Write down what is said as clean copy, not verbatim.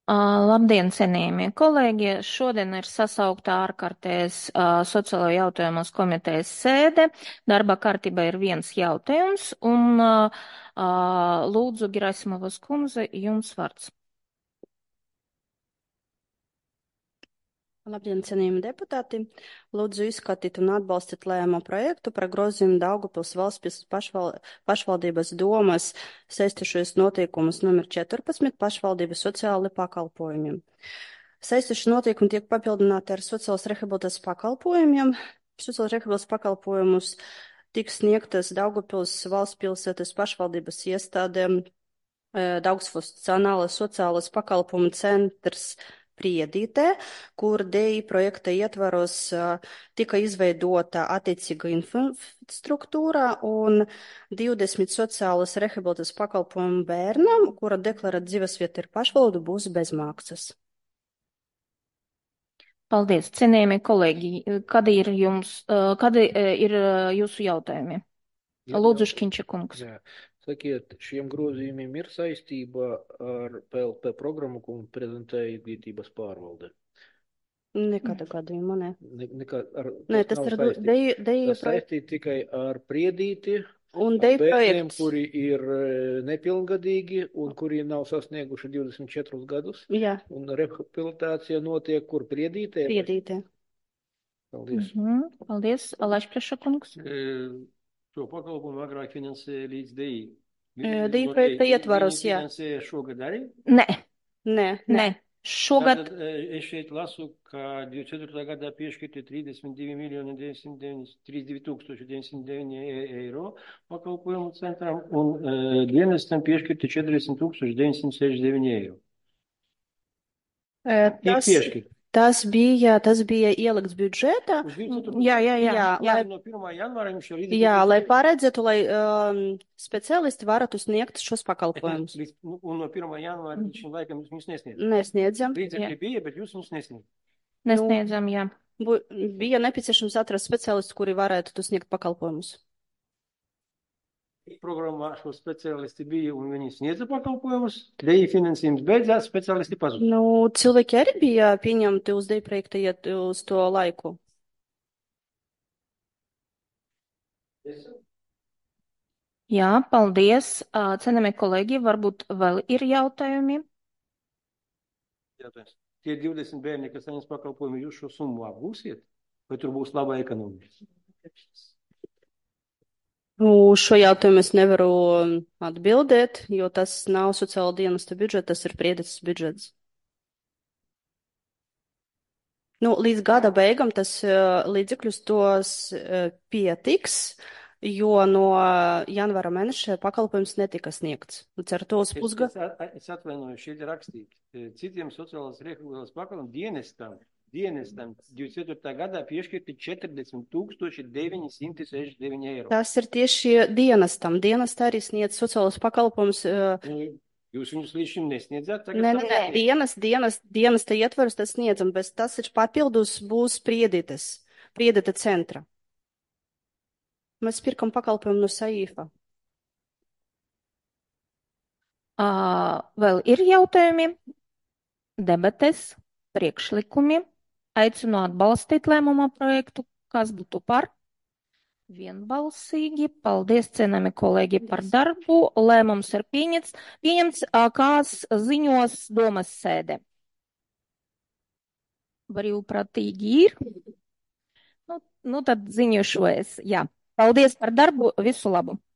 Labdien, cienījamie kolēģi! Šodien ir sasaukta ārkārtējs sociālo jautājumos komitejas sēde. Darba kārtībā ir viens jautājums, un lūdzu, Gerasimovas kundze, jums vārds. Labdien, cienījami deputāti! Lūdzu izskatīt un atbalstīt lēmumu projektu par grozījumu Daugavpils valsts pašvaldības domas saistošos noteikumus numur 14 pašvaldības sociāli pakalpojumiem. Saistošie noteikumi tiek papildināti ar sociālas rehabilitācijas pakalpojumiem. Sociālas rehabilitācijas pakalpojumus tiks sniegtas Daugavpils valsts pilsētas pašvaldības iestādēm, Daugavpils Nacionālais sociālais pakalpojumu centrs Priedītē, kur DI projekta ietvaros tika izveidota attiecīga infrastruktūra un 20 sociālas rehabilitācijas pakalpojumu bērnam, kura deklarēta dzīvesvieta ir pašvaldu, būs bezmaksas. Paldies, cienījamie kolēģi! Kādi ir jūsu jautājumi? Lūdzu, Škiņša kungs. Jā. Sakiet, šiem grozījumiem ir saistība ar PLP programmu, ko prezentēja Izglītības pārvalde? Nekāda gadījumā, ne. Nē, tas ir DI projekts. Tas saistīt tikai ar Priedīti, un ar DI bērniem, projekts. kuri ir nepilngadīgi un kuri nav sasnieguši 24 gadus. Jā, Un rehabilitācija notiek kur Priedītē? Priedītē. Paldies. Paldies, Alašpreša kungs. Šo pakalpojumu agrāk finansēja līdz DI. DI projekta ietvaros, jā. Finansēja šogad arī? Nē. Šogad. Tātad es šeit lasu, ka 24. gadā piešķirti 32,909 eiro pakalpojumu centram un dienestam piešķirti 40,969 eiro. Tiek piešķirti. Tas bija ielikts budžetā. Jā. No 1. janvāra jums jau Jā, lai paredzētu, lai speciālisti varētu sniegt šos pakalpojumus. Un no 1. janvāra līdz šim laikam jūs viņus nesniedzat. Nesniedzam. Līdzekļi bija, bet jūs viņus nesniedzat. Nesniedzam, jā. Bija nepieciešams atrast speciālistu, kuri varētu tu sniegt pakalpojumus. Programmā šo speciālisti bija un viņi sniedza pakalpojumus. DI finansējums beidzās, speciālisti pazuda. Cilvēki arī bija pieņemti uz DI projekta uz to laiku. Jā, paldies. Cienījamie kolēģi, varbūt vēl ir jautājumi? Jautājums. Tie 20 bērni, kas saņems pakalpojumu, jūs šo summu apgūsiet? Vai tur būs laba ekonomika? Šo jautājumu es nevaru atbildēt, jo tas nav sociāla dienesta budžets, tas ir Priedītes budžets. Līdz gada beigām tas līdzekļus tos pietiks, jo no janvāra mēneša pakalpojums netika sniegts. Līdz ar to uz pusgadu. Es atvainoju, šeit ir rakstīt. Citiem sociālās rehabilitācijas pakalpojumu dienestam 24. gadā piešķirti 40,969 eiro. Tas ir tieši dienestam. Dienesta arī sniedz sociālos pakalpojumus. Jūs viņus līdz šim nesniedzat? Nē. Dienesta ietvaros tas sniedzam, bet tas ir papildus būs Priedīte centra. Mēs pirkam pakalpojumu no SAIFA. Vēl ir jautājumi, debates, priekšlikumi. Aicinu atbalstīt lēmuma projektu. Kas būtu par? Vienbalsīgi. Paldies, cienījami kolēģi, par darbu. Lēmums ir pieņemts, kās ziņos domas sēde. Brīvprātīgi ir. Tad ziņošu es. Jā. Paldies par darbu. Visu labu.